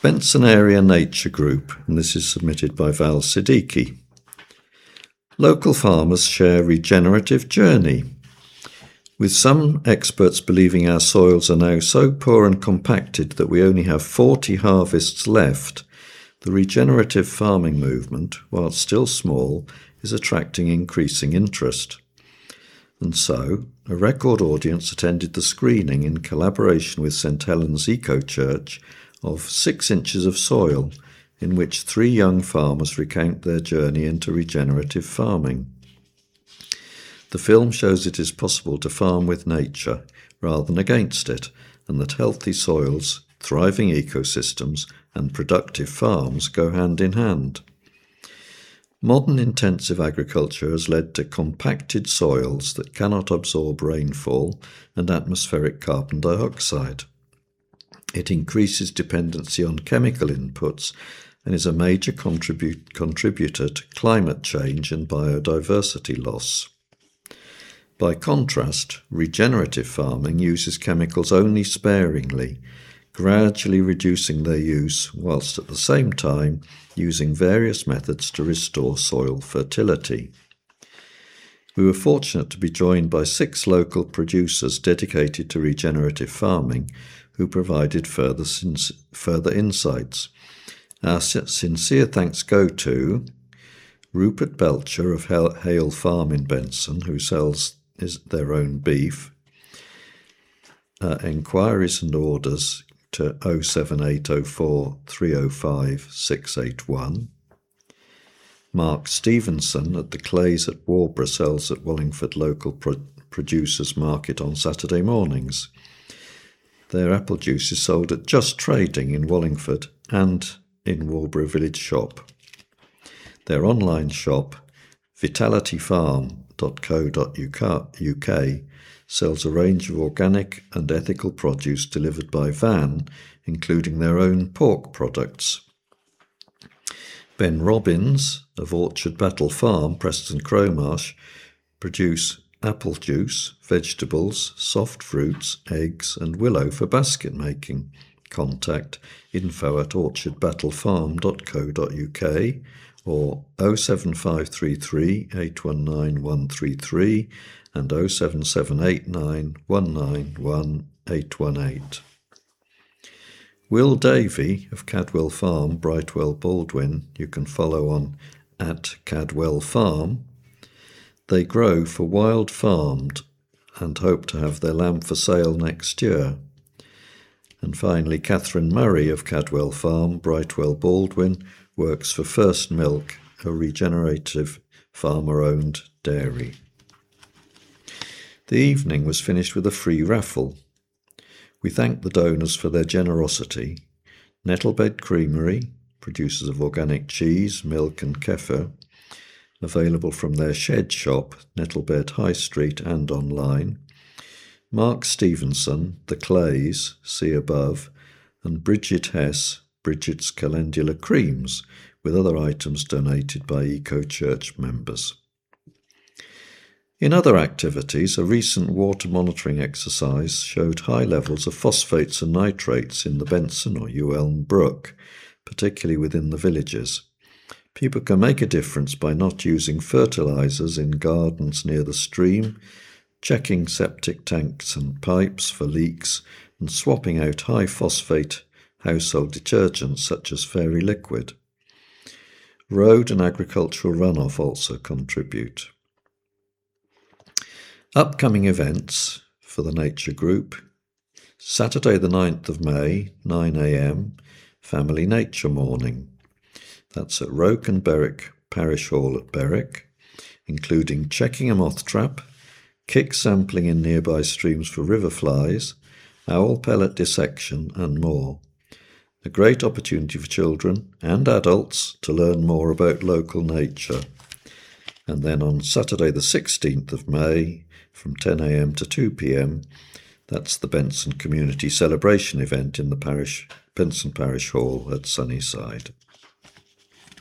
Benson Area Nature Group, and this is submitted by Val Siddiqui. Local farmers share regenerative journey. With some experts believing our soils are now so poor and compacted that we only have 40 harvests left, the regenerative farming movement, while still small, is attracting increasing interest. And so, a record audience attended the screening in collaboration with St Helens Eco Church of 6 Inches of Soil, in which 3 young farmers recount their journey into regenerative farming. The film shows it is possible to farm with nature rather than against it, and that healthy soils, thriving ecosystems, and productive farms go hand in hand. Modern intensive agriculture has led to compacted soils that cannot absorb rainfall and atmospheric carbon dioxide. It increases dependency on chemical inputs and is a major contributor to climate change and biodiversity loss. By contrast, regenerative farming uses chemicals only sparingly, gradually reducing their use whilst at the same time using various methods to restore soil fertility. We were fortunate to be joined by 6 local producers dedicated to regenerative farming who provided further insights. Our sincere thanks go to Rupert Belcher of Hale Farm in Benson, who sells their own beef. Enquiries and orders to 07804 305 681. Mark Stevenson at the Clays at Warborough sells at Wallingford Local Producers Market on Saturday mornings. Their apple juice is sold at Just Trading in Wallingford and in Warborough Village Shop. Their online shop, vitalityfarm.co.uk, sells a range of organic and ethical produce delivered by van, including their own pork products. Ben Robbins of Orchard Battle Farm, Preston Cromarsh, produce apple juice, vegetables, soft fruits, eggs and willow for basket making. Contact info@orchardbattlefarm.co.uk or 07533 819 133 and 07789 191 818. Will Davey of Cadwell Farm, Brightwell, Baldwin, you can follow on @Cadwell Farm. They grow for wild farmed and hope to have their lamb for sale next year. And finally, Catherine Murray of Cadwell Farm, Brightwell, Baldwin, works for First Milk, a regenerative farmer-owned dairy. The evening was finished with a free raffle. We thank the donors for their generosity. Nettlebed Creamery, producers of organic cheese, milk and kefir, available from their shed shop, Nettlebed High Street and online. Mark Stevenson, The Clays, see above, and Bridget Hess, Bridget's Calendula Creams, with other items donated by Eco Church members. In other activities, a recent water monitoring exercise showed high levels of phosphates and nitrates in the Benson or Ulm Brook, particularly within the villages. People can make a difference by not using fertilisers in gardens near the stream, checking septic tanks and pipes for leaks, and swapping out high phosphate household detergents such as Fairy Liquid. Road and agricultural runoff also contribute. Upcoming events for the Nature Group: Saturday the 9th of May, 9 a.m, Family Nature Morning. That's at Roke and Berwick Parish Hall at Berwick, including checking a moth trap, kick sampling in nearby streams for river flies, owl pellet dissection and more. A great opportunity for children and adults to learn more about local nature. And then on Saturday the 16th of May, from 10 a.m. to 2 p.m, that's the Benson Community Celebration event in the Benson Parish Hall at Sunnyside.